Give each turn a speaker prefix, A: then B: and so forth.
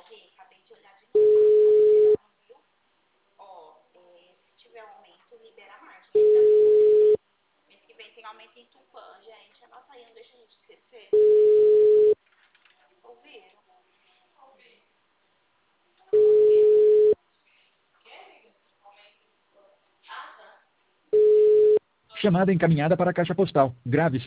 A: Rê, acabei de olhar de novo aqui, tá liberando, viu? Ó, se tiver aumento, libera a margem aí pra mim. Mês que vem tem aumento em Tupã, gente. Anota aí, não deixa a gente esquecer. Ouviram?
B: Chamada encaminhada para a caixa postal. Grave